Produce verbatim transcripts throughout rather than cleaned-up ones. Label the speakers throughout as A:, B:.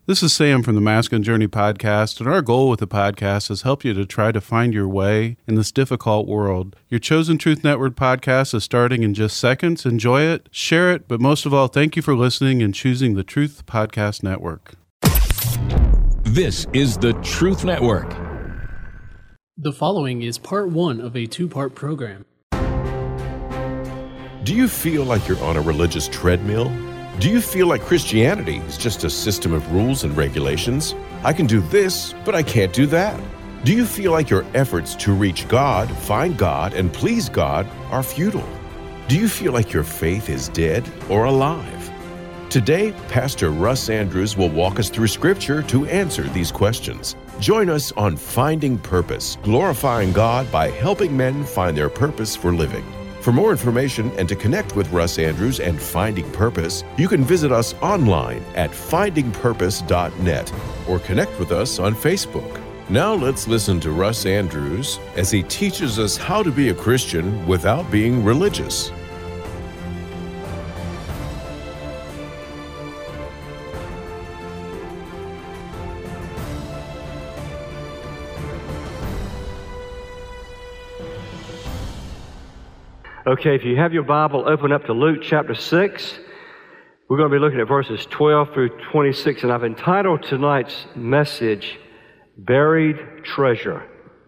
A: This is Sam from the Masculine Journey podcast, and our goal with the podcast is help you to try to find your way in this difficult world. Your Chosen Truth Network podcast is starting in just seconds. Enjoy it, share it, but most of all, thank you for listening and choosing the Truth Podcast Network.
B: This is the Truth Network.
C: The following is part one of a two-part program.
D: Do you feel like you're on a religious treadmill? Do you feel like Christianity is just a system of rules and regulations? I can do this, but I can't do that. Do you feel like your efforts to reach God, find God, and please God are futile? Do you feel like your faith is dead or alive? Today, Pastor Russ Andrews will walk us through Scripture to answer these questions. Join us on Finding Purpose, glorifying God by helping men find their purpose for living. For more information and to connect with Russ Andrews and Finding Purpose, you can visit us online at finding purpose dot net or connect with us on Facebook. Now let's listen to Russ Andrews as he teaches us how to be a Christian without being religious.
E: Okay, if you have your Bible, open up to Luke chapter six. We're going to be looking at verses twelve through twenty-six, and I've entitled tonight's message, Buried Treasure.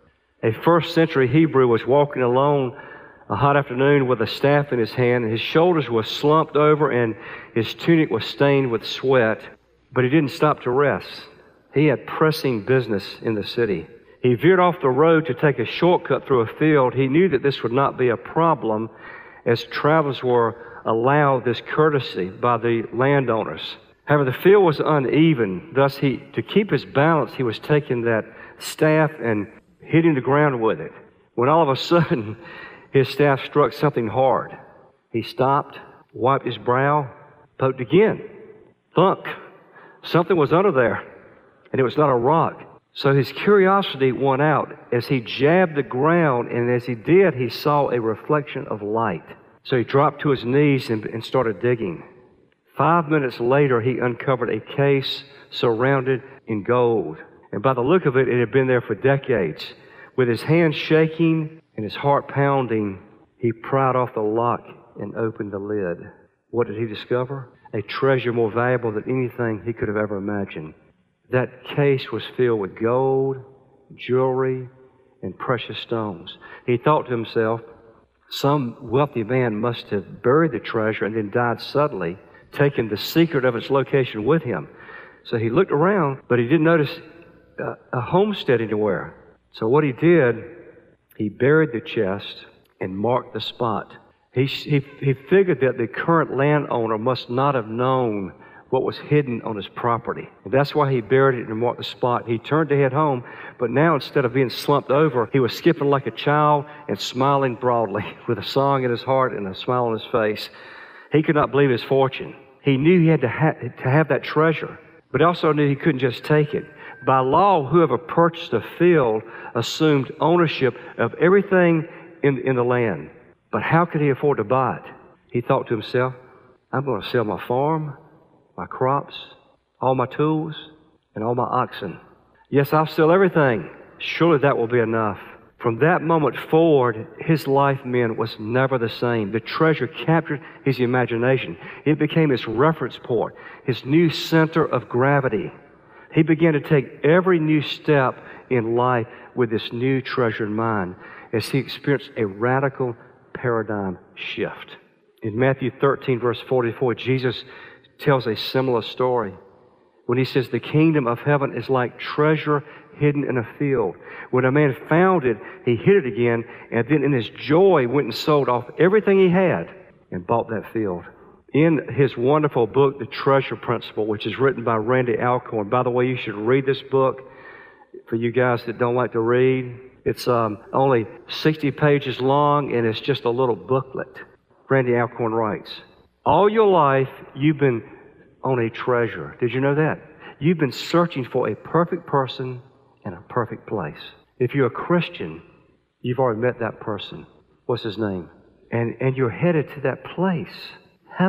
E: A first century Hebrew was walking alone a hot afternoon with a staff in his hand, and his shoulders were slumped over and his tunic was stained with sweat, but he didn't stop to rest. He had pressing business in the city. He veered off the road to take a shortcut through a field. He knew that this would not be a problem as travelers were allowed this courtesy by the landowners. However, the field was uneven. Thus, he, to keep his balance, he was taking that staff and hitting the ground with it. When all of a sudden, his staff struck something hard. He stopped, wiped his brow, poked again. Thunk! Something was under there, and it was not a rock. So his curiosity won out as he jabbed the ground, and as he did, he saw a reflection of light. So he dropped to his knees and, and started digging. Five minutes later, he uncovered a case surrounded in gold. And by the look of it, it had been there for decades. With his hands shaking and his heart pounding, he pried off the lock and opened the lid. What did he discover? A treasure more valuable than anything he could have ever imagined. That case was filled with gold, jewelry, and precious stones. He thought to himself, some wealthy man must have buried the treasure and then died suddenly, taking the secret of its location with him. So he looked around, but he didn't notice a, a homestead anywhere. So what he did, he buried the chest and marked the spot. He, he, he figured that the current landowner must not have known what was hidden on his property. And that's why he buried it and marked the spot. He turned to head home, but now instead of being slumped over, he was skipping like a child and smiling broadly with a song in his heart and a smile on his face. He could not believe his fortune. He knew he had to, ha- to have that treasure, but also knew he couldn't just take it. By law, whoever purchased a field assumed ownership of everything in, in the land. But how could he afford to buy it? He thought to himself, I'm going to sell my farm, my crops, all my tools, and all my oxen. Yes, I'll sell everything. Surely that will be enough. From that moment forward, his life, men, was never the same. The treasure captured his imagination. It became his reference point, his new center of gravity. He began to take every new step in life with this new treasure in mind as he experienced a radical paradigm shift. In Matthew thirteen, verse forty-four, Jesus tells a similar story when he says the kingdom of heaven is like treasure hidden in a field. When a man found it, he hid it again, and then in his joy went and sold off everything he had and bought that field. In his wonderful book, The Treasure Principle, which is written by Randy Alcorn. By the way, you should read this book for you guys that don't like to read. It's um, only sixty pages long, and it's just a little booklet. Randy Alcorn writes, all your life, you've been on a treasure. Did you know that? You've been searching for a perfect person in a perfect place. If you're a Christian, you've already met that person. What's his name? And, and you're headed to that place, heaven.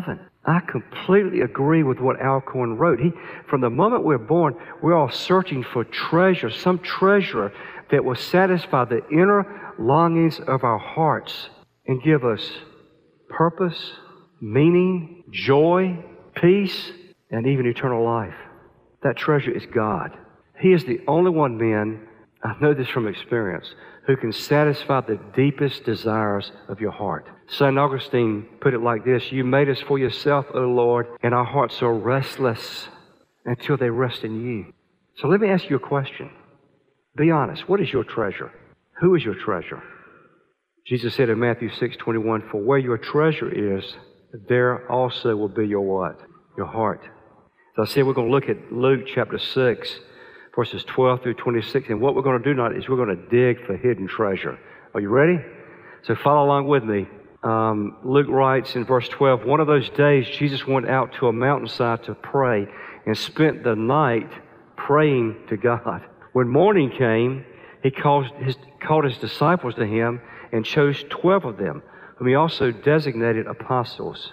E: I completely agree with what Alcorn wrote. He, from the moment we're born, we're all searching for treasure, some treasure that will satisfy the inner longings of our hearts and give us purpose, meaning, joy, peace, and even eternal life. That treasure is God. He is the only one, men, I know this from experience, who can satisfy the deepest desires of your heart. Saint Augustine put it like this: you made us for yourself, O Lord, and our hearts are restless until they rest in you. So let me ask you a question. Be honest. What is your treasure? Who is your treasure? Jesus said in Matthew six twenty-one, for where your treasure is, there also will be your what? Your heart. So I said we're going to look at Luke chapter six, verses twelve through twenty-six. And what we're going to do tonight is we're going to dig for hidden treasure. Are you ready? So follow along with me. Um, Luke writes in verse twelve, one of those days Jesus went out to a mountainside to pray and spent the night praying to God. When morning came, he called his, called his disciples to him and chose twelve of them, whom he also designated apostles.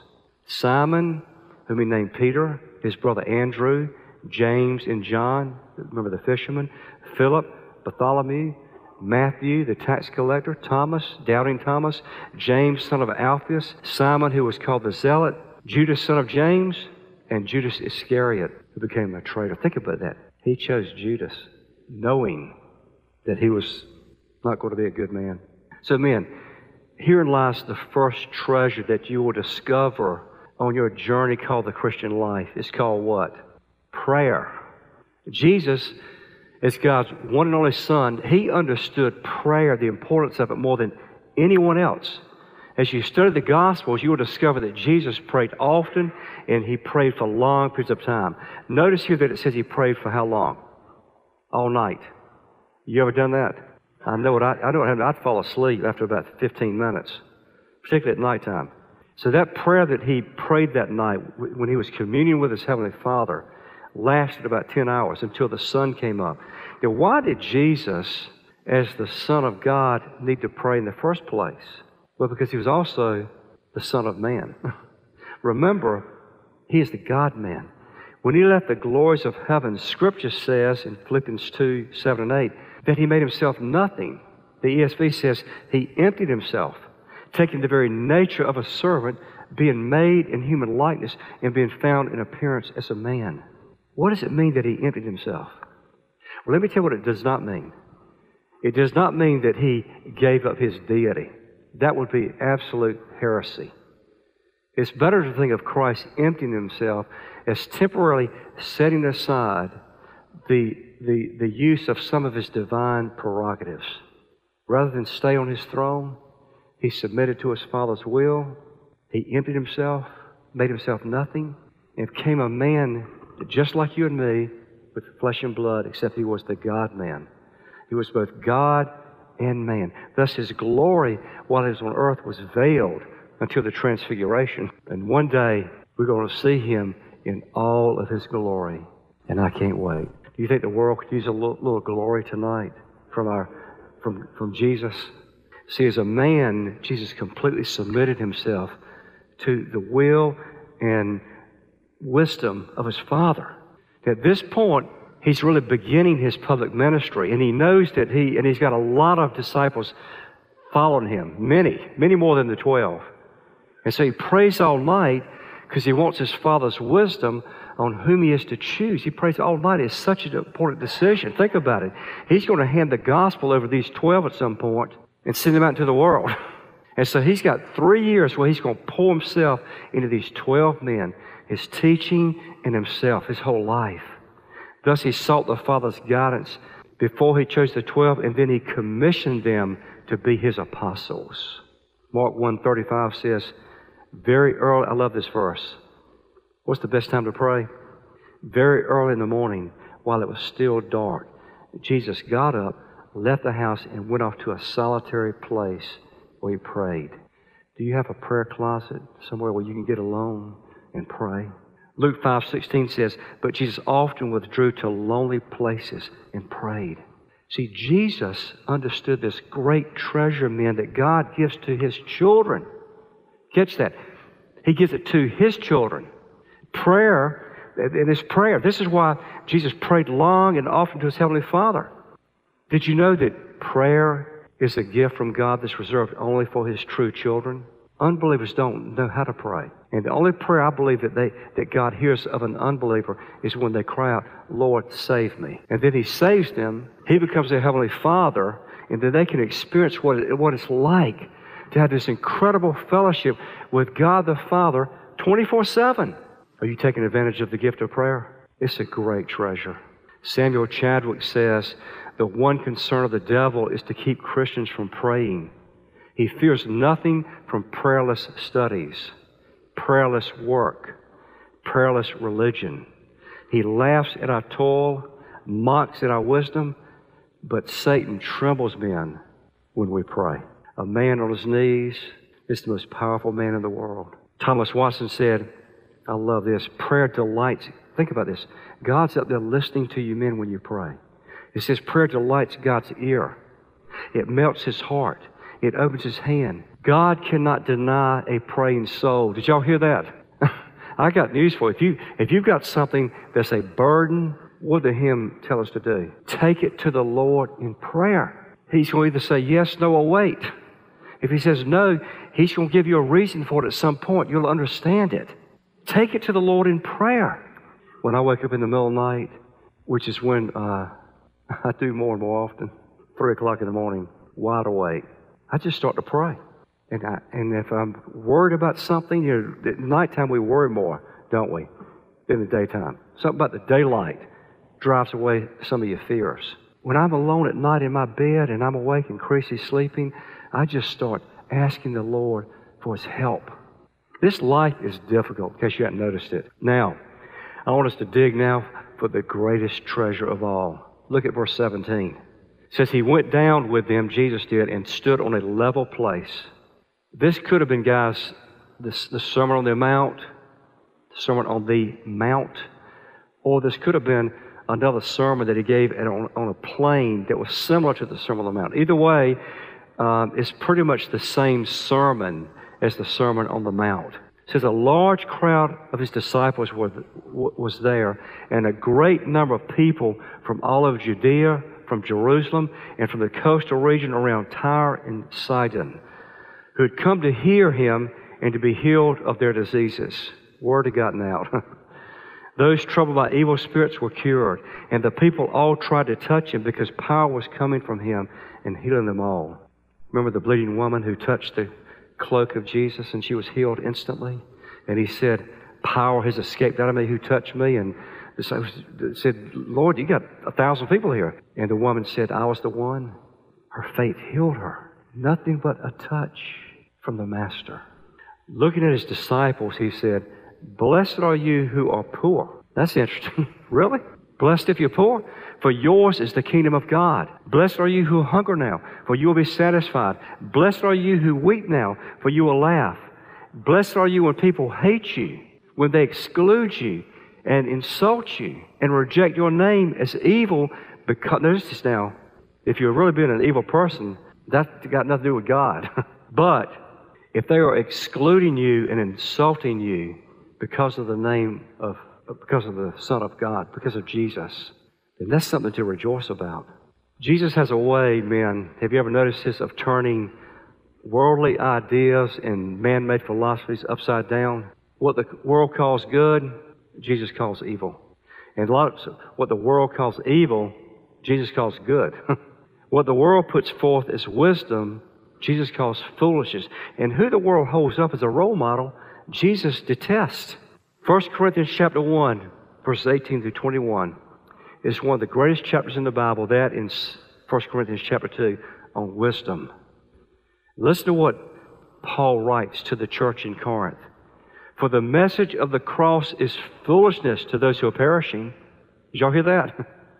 E: Simon, whom he named Peter, his brother Andrew, James and John, remember the fishermen, Philip, Bartholomew, Matthew, the tax collector, Thomas, doubting Thomas, James, son of Alphaeus, Simon, who was called the Zealot, Judas, son of James, and Judas Iscariot, who became a traitor. Think about that. He chose Judas, knowing that he was not going to be a good man. So, men, herein lies the first treasure that you will discover on your journey called the Christian life. It's called what? Prayer. Jesus, as God's one and only Son, He understood prayer, the importance of it, more than anyone else. As you study the Gospels, you will discover that Jesus prayed often, and He prayed for long periods of time. Notice here that it says He prayed for how long? All night. You ever done that? I know it. I, I know it. I'd fall asleep after about fifteen minutes, particularly at nighttime. So that prayer that He prayed that night when He was communing with His Heavenly Father lasted about ten hours until the sun came up. Now, why did Jesus, as the Son of God, need to pray in the first place? Well, because He was also the Son of Man. Remember, He is the God-man. When He left the glories of heaven, Scripture says in Philippians two, seven and eight, that He made Himself nothing. The E S V says He emptied Himself, taking the very nature of a servant, being made in human likeness, and being found in appearance as a man. What does it mean that He emptied Himself? Well, let me tell you what it does not mean. It does not mean that He gave up His deity. That would be absolute heresy. It's better to think of Christ emptying Himself as temporarily setting aside the, the, the use of some of His divine prerogatives. Rather than stay on His throne, He submitted to His Father's will. He emptied Himself, made Himself nothing, and became a man just like you and me, with flesh and blood, except He was the God-man. He was both God and man. Thus His glory, while He was on earth, was veiled until the transfiguration. And one day, we're going to see Him in all of His glory. And I can't wait. Do you think the world could use a little, little glory tonight from our, from, from Jesus? See, as a man, Jesus completely submitted Himself to the will and wisdom of His Father. At this point, He's really beginning His public ministry, and He knows that He, and He's got a lot of disciples following Him, many, many more than the twelve. And so He prays all night because He wants His Father's wisdom on whom He is to choose. He prays all night. It's such an important decision. Think about it. He's going to hand the gospel over these twelve at some point and send them out into the world. And so He's got three years where He's going to pour Himself into these twelve men, His teaching and Himself, His whole life. Thus He sought the Father's guidance before He chose the twelve, and then He commissioned them to be His apostles. Mark one thirty-five says, very early, I love this verse. What's the best time to pray? Very early in the morning, while it was still dark, Jesus got up, left the house, and went off to a solitary place where He prayed. Do you have a prayer closet somewhere where you can get alone and pray? Luke five sixteen says, but Jesus often withdrew to lonely places and prayed. See, Jesus understood this great treasure, men, that God gives to His children. Catch that. He gives it to His children. Prayer, and it's prayer. This is why Jesus prayed long and often to His Heavenly Father. Did you know that prayer is a gift from God that's reserved only for His true children? Unbelievers don't know how to pray. And the only prayer I believe that they that God hears of an unbeliever is when they cry out, Lord, save me. And then He saves them. He becomes their Heavenly Father, and then they can experience what, it, what it's like to have this incredible fellowship with God the Father twenty-four seven. Are you taking advantage of the gift of prayer? It's a great treasure. Samuel Chadwick says, the one concern of the devil is to keep Christians from praying. He fears nothing from prayerless studies, prayerless work, prayerless religion. He laughs at our toil, mocks at our wisdom, but Satan trembles men when we pray. A man on his knees is the most powerful man in the world. Thomas Watson said, I love this, prayer delights. Think about this. God's up there listening to you men when you pray. It says prayer delights God's ear. It melts His heart. It opens His hand. God cannot deny a praying soul. Did y'all hear that? I got news for you. If, you. if you've got something that's a burden, what did the hymn tell us to do? Take it to the Lord in prayer. He's going to either say yes, no, or wait. If He says no, He's going to give you a reason for it at some point. You'll understand it. Take it to the Lord in prayer. When I wake up in the middle of the night, which is when uh, I do more and more often, three o'clock in the morning, wide awake, I just start to pray. And I, and if I'm worried about something, you know, at nighttime we worry more, don't we, than the daytime. Something about the daylight drives away some of your fears. When I'm alone at night in my bed and I'm awake and Creasy's sleeping, I just start asking the Lord for His help. This life is difficult, in case you hadn't noticed it. Now, I want us to dig now for the greatest treasure of all. Look at verse seventeen. It says, He went down with them, Jesus did, and stood on a level place. This could have been, guys, this, the Sermon on the Mount, the Sermon on the Mount, or this could have been another sermon that He gave at, on, on a plain that was similar to the Sermon on the Mount. Either way, um, it's pretty much the same sermon as the Sermon on the Mount. It says a large crowd of His disciples were, was there, and a great number of people from all over Judea, from Jerusalem, and from the coastal region around Tyre and Sidon, who had come to hear Him and to be healed of their diseases. Word had gotten out. Those troubled by evil spirits were cured, and the people all tried to touch Him because power was coming from Him and healing them all. Remember the bleeding woman who touched the cloak of Jesus and she was healed instantly? And He said, power has escaped out of me. Who touched me? And the disciples said, Lord, you got a thousand people here. And the woman said, I was the one. Her faith healed her. Nothing but a touch from the Master. Looking at His disciples, He said, blessed are you who are poor. That's interesting. Really? Blessed if you're poor, for yours is the kingdom of God. Blessed are you who hunger now, for you will be satisfied. Blessed are you who weep now, for you will laugh. Blessed are you when people hate you, when they exclude you and insult you and reject your name as evil. Because, notice this now, if you're really being an evil person, that's got nothing to do with God. But if they are excluding you and insulting you because of the name of, because of the Son of God, because of Jesus, then that's something to rejoice about. Jesus has a way, men, have you ever noticed this, of turning worldly ideas and man-made philosophies upside down? What the world calls good, Jesus calls evil. And a lot of what the world calls evil, Jesus calls good. What the world puts forth as wisdom, Jesus calls foolishness. And who the world holds up as a role model, Jesus detests. First Corinthians chapter one, verses eighteen through twenty-one, is one of the greatest chapters in the Bible. That in First Corinthians chapter two on wisdom. Listen to what Paul writes to the church in Corinth. For the message of the cross is foolishness to those who are perishing. Did y'all hear that?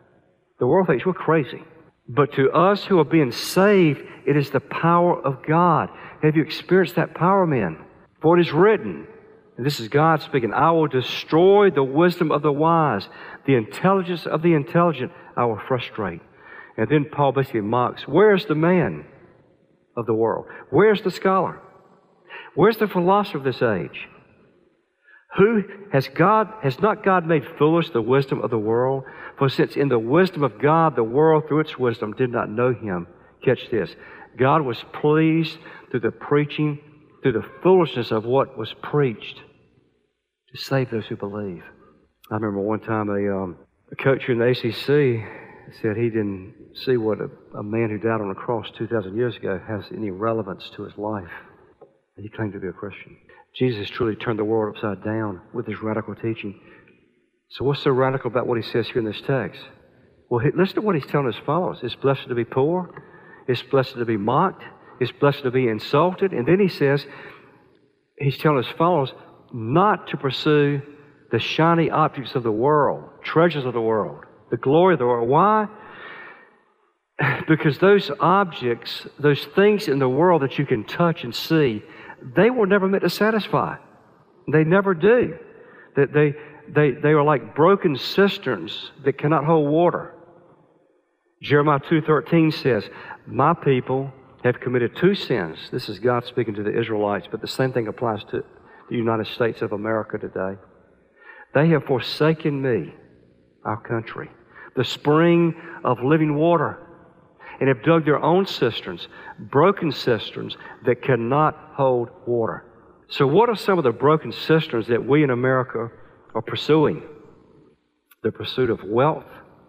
E: The world thinks we're crazy. But to us who are being saved, it is the power of God. Have you experienced that power, men? For it is written, and this is God speaking, I will destroy the wisdom of the wise. The intelligence of the intelligent I will frustrate. And then Paul basically mocks, where's the man of the world? Where's the scholar? Where's the philosopher of this age? Who has God, has not God made foolish the wisdom of the world? For since in the wisdom of God, the world through its wisdom did not know Him. Catch this. God was pleased through the preaching, through the foolishness of what was preached, to save those who believe. I remember one time a, um, a coach here in the A C C said he didn't see what a, a man who died on a cross two thousand years ago has any relevance to his life. And he claimed to be a Christian. Jesus truly turned the world upside down with His radical teaching. So what's so radical about what He says here in this text? Well, he, listen to what He's telling His followers. It's blessed to be poor. It's blessed to be mocked. It's blessed to be insulted. And then He says, He's telling His followers not to pursue the shiny objects of the world, treasures of the world, the glory of the world. Why? Because those objects, those things in the world that you can touch and see, they were never meant to satisfy. They never do. That they, they, they are like broken cisterns that cannot hold water. Jeremiah two thirteen says, my people have committed two sins. This is God speaking to the Israelites, but the same thing applies to the United States of America today. They have forsaken me, our country, the spring of living water, and have dug their own cisterns, broken cisterns that cannot hold water. So what are some of the broken cisterns that we in America are pursuing? The pursuit of wealth,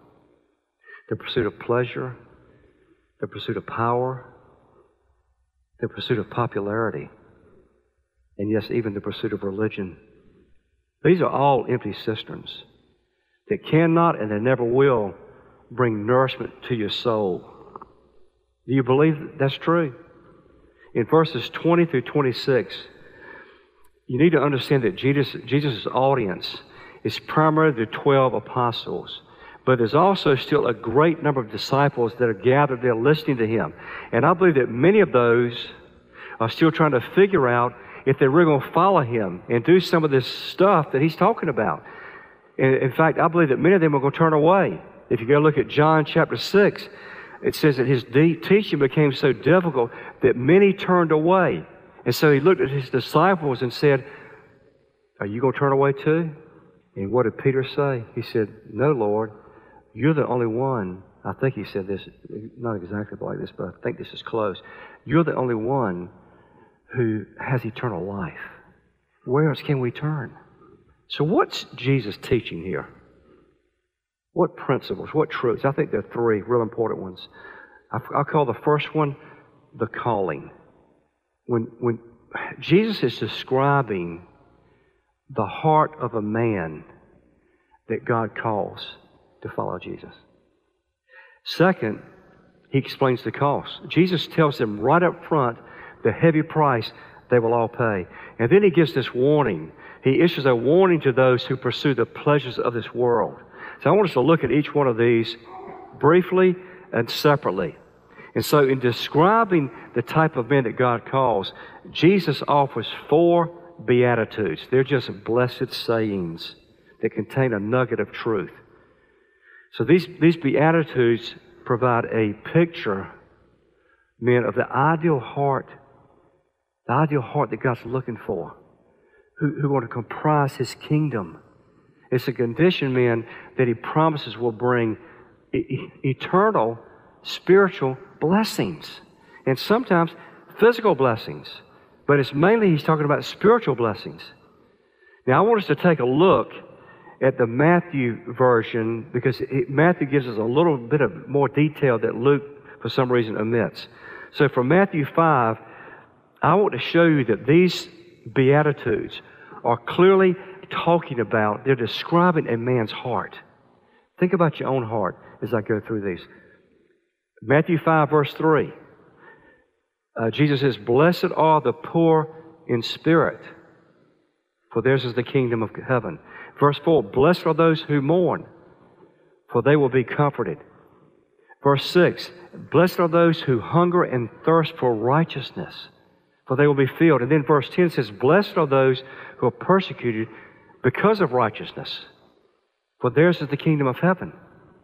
E: the pursuit of pleasure, the pursuit of power, the pursuit of popularity, and yes, even the pursuit of religion. These are all empty cisterns that cannot and they never will bring nourishment to your soul. Do you believe that's true? In verses twenty through twenty-six, you need to understand that Jesus' Jesus' audience is primarily the twelve apostles, but there's also still a great number of disciples that are gathered there listening to Him. And I believe that many of those are still trying to figure out if they're really going to follow Him and do some of this stuff that He's talking about. And in fact, I believe that many of them are going to turn away. If you go look at John chapter six, it says that His de- teaching became so difficult that many turned away. And so He looked at His disciples and said, are you going to turn away too? And what did Peter say? He said, no, Lord, you're the only one. I think he said this, not exactly like this, but I think this is close. You're the only one who has eternal life. Where else can we turn? So what's Jesus teaching here? What principles, what truths? I think there are three real important ones. I call the first one the calling. When, when Jesus is describing the heart of a man that God calls to follow Jesus. Second, He explains the cost. Jesus tells them right up front the heavy price they will all pay. And then He gives this warning. He issues a warning to those who pursue the pleasures of this world. So I want us to look at each one of these briefly and separately. And so in describing the type of men that God calls, Jesus offers four Beatitudes. They're just blessed sayings that contain a nugget of truth. So these, these Beatitudes provide a picture, men, of the ideal heart, the ideal heart that God's looking for, who, who want to comprise His kingdom. It's a condition, men, that He promises will bring e- eternal spiritual blessings, and sometimes physical blessings. But it's mainly He's talking about spiritual blessings. Now I want us to take a look at the Matthew version, because it, Matthew gives us a little bit of more detail that Luke, for some reason, omits. So from Matthew five, I want to show you that these Beatitudes are clearly talking about, they're describing a man's heart. Think about your own heart as I go through these. Matthew five, verse three. Uh, Jesus says, blessed are the poor in spirit, for theirs is the kingdom of heaven. Verse four, blessed are those who mourn, for they will be comforted. Verse six, blessed are those who hunger and thirst for righteousness, for they will be filled. And then verse ten says, blessed are those who are persecuted because of righteousness, for theirs is the kingdom of heaven.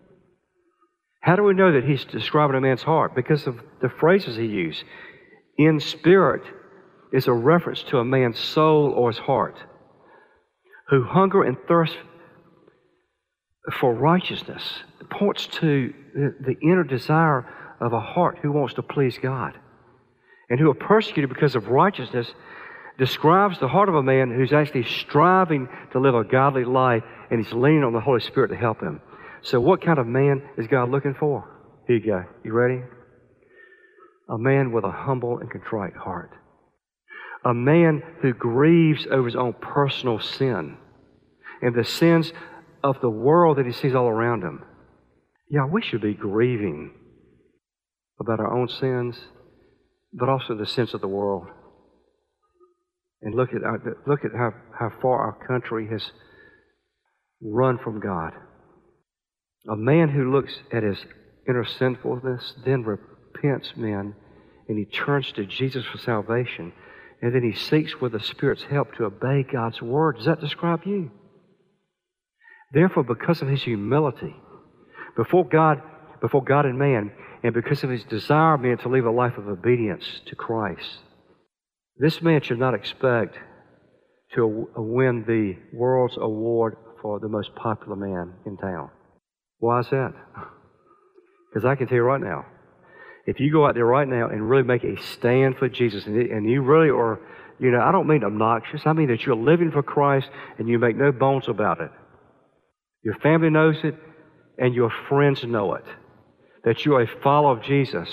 E: How do we know that He's describing a man's heart? Because of the phrases He used. In spirit is a reference to a man's soul or his heart. who hunger and thirst for righteousness. It points to the, the inner desire of a heart who wants to please God. And who are persecuted because of righteousness describes the heart of a man who's actually striving to live a godly life, and he's leaning on the Holy Spirit to help him. So what kind of man is God looking for? Here you go. You ready? A man with a humble and contrite heart. A man who grieves over his own personal sin and the sins of the world that he sees all around him. Yeah, we should be grieving about our own sins, but also the sins of the world. And look at our, look at how, how far our country has run from God. A man who looks at his inner sinfulness, then repents, men, and he turns to Jesus for salvation, and then he seeks with the Spirit's help to obey God's Word. Does that describe you? Therefore, because of his humility before God, before God and man, and because of his desire, man, to live a life of obedience to Christ, this man should not expect to win the world's award for the most popular man in town. Why is that? Because I can tell you right now, if you go out there right now and really make a stand for Jesus, and, and you really are, you know, I don't mean obnoxious, I mean that you're living for Christ and you make no bones about it. Your family knows it and your friends know it, that you're a follower of Jesus.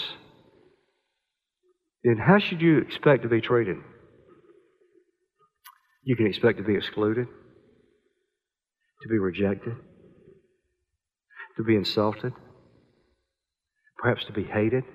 E: Then how should you expect to be treated? You can expect to be excluded, to be rejected, to be insulted, perhaps to be hated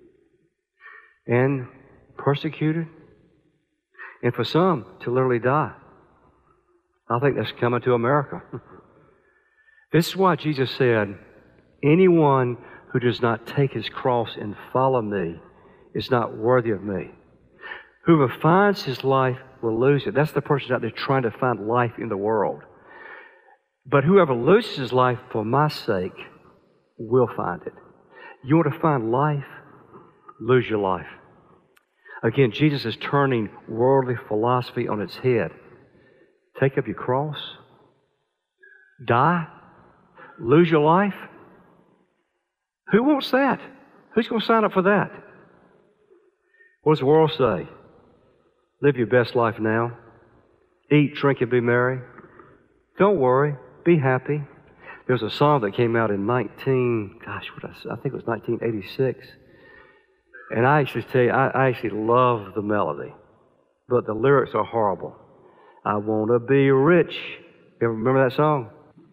E: and persecuted, and for some to literally die. I think that's coming to America. This is why Jesus said, anyone who does not take his cross and follow me is not worthy of me. Whoever finds his life will lose it. That's the person out there trying to find life in the world. But whoever loses his life for my sake will find it. You want to find life? Lose your life. Again, Jesus is turning worldly philosophy on its head. Take up your cross. Die. Lose your life. Who wants that? Who's going to sign up for that? What does the world say? Live your best life now. Eat, drink, and be merry. Don't worry. Be happy. There was a song that came out in nineteen, gosh, what I, I think it was nineteen eighty-six. And I actually tell you, I, I actually love the melody, but the lyrics are horrible. I want to be rich. You ever remember that song?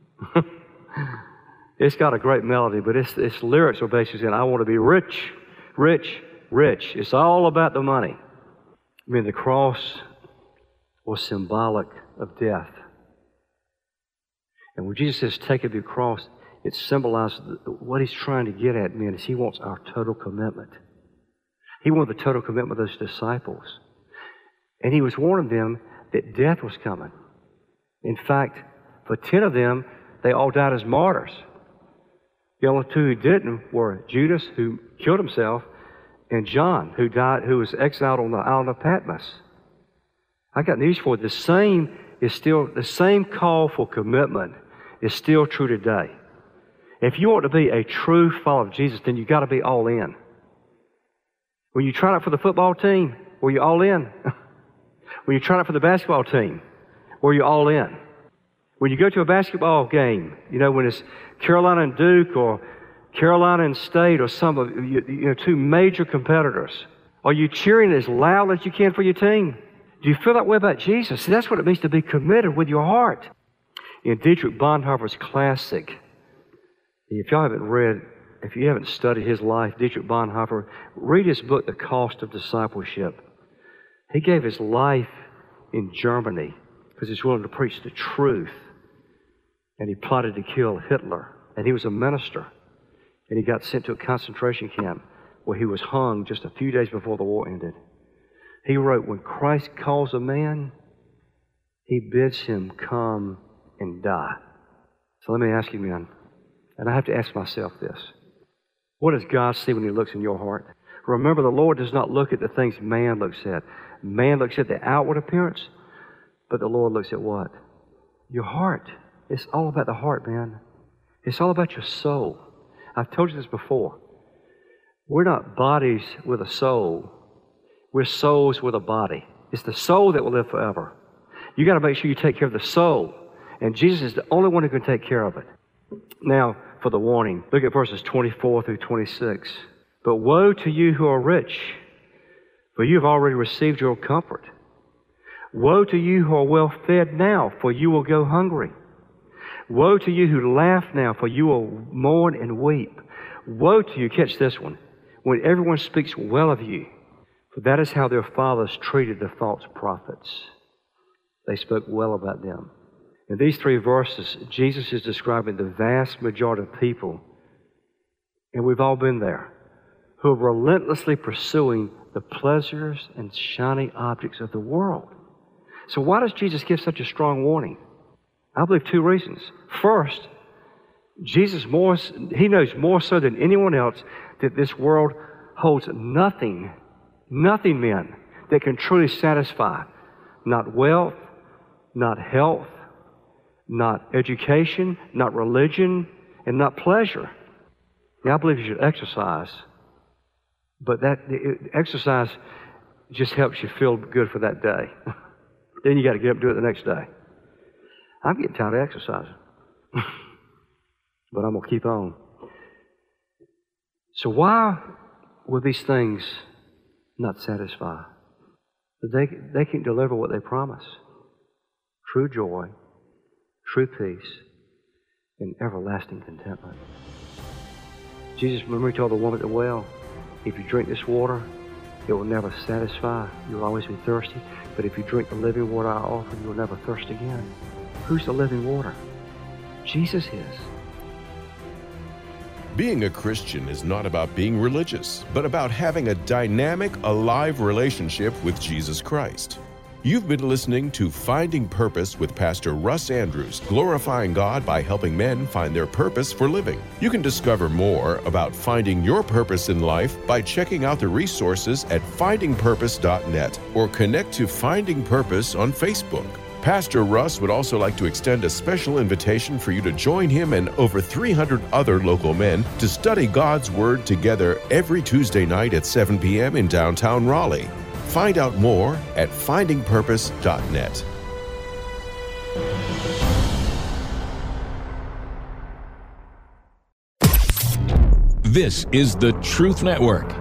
E: It's got a great melody, but its, its lyrics are basically saying, I want to be rich, rich, rich. It's all about the money. I mean, the cross was symbolic of death. And when Jesus says, take up your cross, it symbolizes what he's trying to get at, man, is he wants our total commitment. He wanted the total commitment of those disciples. And he was warning them that death was coming. In fact, for ten of them, they all died as martyrs. The only two who didn't were Judas, who killed himself, and John, who died, who was exiled on the island of Patmos. I got news for you. The same is still the same call for commitment is still true today. If you want to be a true follower of Jesus, then you got to be all in. When you try out for the football team, were you all in? When you try out for the basketball team, were you all in? When you go to a basketball game, you know, when it's Carolina and Duke or Carolina and State or some of you, you know, two major competitors, are you cheering as loud as you can for your team? Do you feel that way about Jesus? See, that's what it means to be committed with your heart. In Dietrich Bonhoeffer's classic, if y'all haven't read, if you haven't studied his life, Dietrich Bonhoeffer, read his book, The Cost of Discipleship. He gave his life in Germany because he's willing to preach the truth. And he plotted to kill Hitler. And he was a minister. And he got sent to a concentration camp where he was hung just a few days before the war ended. He wrote, when Christ calls a man, he bids him come and die. So let me ask you, men, and I have to ask myself this. What does God see when he looks in your heart? Remember, the Lord does not look at the things man looks at. Man looks at the outward appearance, but the Lord looks at what? Your heart. It's all about the heart, man. It's all about your soul. I've told you this before. We're not bodies with a soul. We're souls with a body. It's the soul that will live forever. You got to make sure you take care of the soul. And Jesus is the only one who can take care of it. Now, for the warning, look at verses twenty-four through twenty-six. But woe to you who are rich, for you have already received your comfort. Woe to you who are well fed now, for you will go hungry. Woe to you who laugh now, for you will mourn and weep. Woe to you, catch this one, when everyone speaks well of you, for that is how their fathers treated the false prophets. They spoke well about them. In these three verses, Jesus is describing the vast majority of people, and we've all been there, who are relentlessly pursuing the pleasures and shiny objects of the world. So why does Jesus give such a strong warning? I believe two reasons. First, Jesus more, he knows more so than anyone else that this world holds nothing, nothing, men, that can truly satisfy. Not wealth, not health, not education, not religion, and not pleasure. Now, I believe you should exercise, but that it, exercise just helps you feel good for that day. Then you got to get up and do it the next day. I'm getting tired of exercising, but I'm going to keep on. So why will these things not satisfy? They, they can't deliver what they promise. True joy, true peace, and everlasting contentment. Jesus, remember, he told the woman at the well, if you drink this water, it will never satisfy. You'll always be thirsty. But if you drink the living water I offer, you will never thirst again. Who's the living water? Jesus is.
D: Being a Christian is not about being religious, but about having a dynamic, alive relationship with Jesus Christ. You've been listening to Finding Purpose with Pastor Russ Andrews, glorifying God by helping men find their purpose for living. You can discover more about finding your purpose in life by checking out the resources at finding purpose dot net or connect to Finding Purpose on Facebook. Pastor Russ would also like to extend a special invitation for you to join him and over three hundred other local men to study God's Word together every Tuesday night at seven p.m. in downtown Raleigh. Find out more at finding purpose dot net.
B: This is the Truth Network.